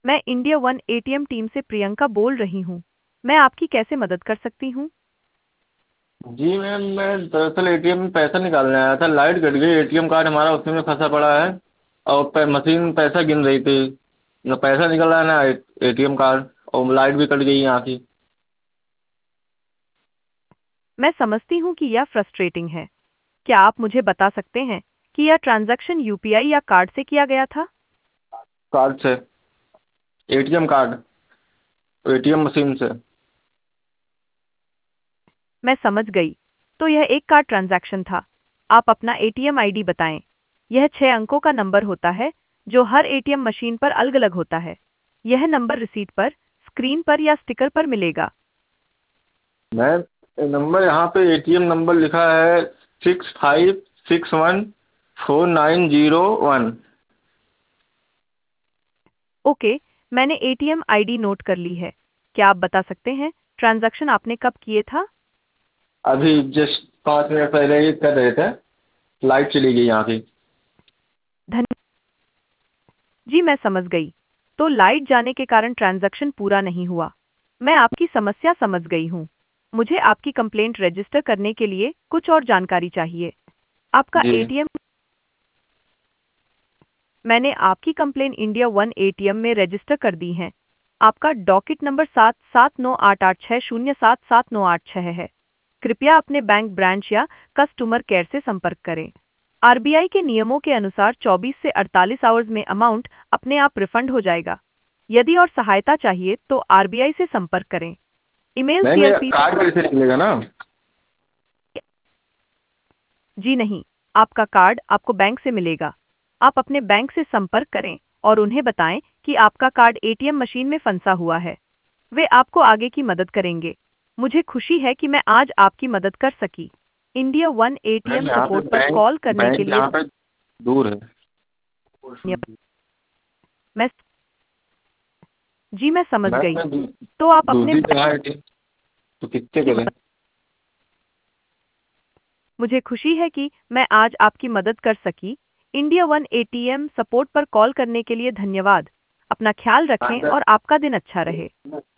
मैं India one ATM team से प्रियंका बोल रही हूँ। मैं आपकी कैसे मदद कर सकती हूँ? जी मैम, मैं दरअसल एटीएम में पैसा निकालने आया था। लाइट कट गई, एटीएम कार्ड हमारा उसी में फंसा पड़ा है। और मशीन पैसा गिन रही थी। न पैसा निकल रहा है ना एटीएम कार्ड। और लाइट भी कट गई यहाँ की। मैं समझती हूँ कि यह फ्रस्ट्रेटिंग है। क्या आप मुझे बता सकते हैं कि यह ट्रांजैक्शन यूपीआई या कार्ड से किया गया था? कार्ड से। ATM card. एटीएम मशीन से। मैं समझ गई। तो यह एक कार्ड ट्रांजैक्शन था। आप अपना एटीएम आईडी बताएं। यह 6 अंकों का नंबर होता है जो हर एटीएम मशीन पर अलग-अलग होता है। यह नंबर रिसीट पर, स्क्रीन पर या स्टिकर पर मिलेगा। मैम, नंबर यहाँ पे एटीएम नंबर लिखा है 65614901। ओके, मैंने एटीएम आईडी नोट कर ली है। क्या आप बता सकते हैं ट्रांजैक्शन आपने कब किए था? अभी जस्ट 5 मिनट पहले ही कर रहे थे। लाइट चली गई यहाँ की। धन्य जी, मैं समझ गई। तो लाइट जाने के कारण ट्रांजैक्शन पूरा नहीं हुआ। मैं आपकी समस्या समझ गई हूँ। मुझे आपकी कंप्लेंट रजिस्टर करने के लिए कुछ और जानकारी चाहिए। आपका जी। एटीएम मैंने आपकी कंप्लेन इंडिया वन एटीएम में रजिस्टर कर दी है। आपका डॉकेट नंबर 779886077986 है। कृपया अपने बैंक ब्रांच या कस्टमर केयर से संपर्क करें। आरबीआई के नियमों के अनुसार 24 से 48 आवर्स में अमाउंट अपने आप रिफंड हो जाएगा। यदि और सहायता चाहिए तो आरबीआई से संपर्क करें। ईमेल मैम, ये सीएलपी कार्ड कैसे निकलेगा ना? जी नहीं, आपका कार्ड आपको बैंक से मिलेगा। आप अपने बैंक से संपर्क करें और उन्हें बताएं कि आपका कार्ड एटीएम मशीन में फंसा हुआ है। वे आपको आगे की मदद करेंगे। मुझे खुशी है कि मैं आज आपकी मदद कर सकी। इंडिया वन मैम, एटीएम यहाँ पे सपोर्ट पर बैंक कॉल करने के बैंक लिए यहाँ पे दूर है। धन्यवाद। मैं जी मैं समझ मैम, गई। मैं तो आप अपने दूसरी जगह है तो किससे की करें? मदद मुझे खुशी है कि मैं आज आपकी मदद कर सकी। इंडिया वन एटीएम सपोर्ट पर कॉल करने के लिए धन्यवाद। अपना ख्याल रखें और आपका दिन अच्छा रहे।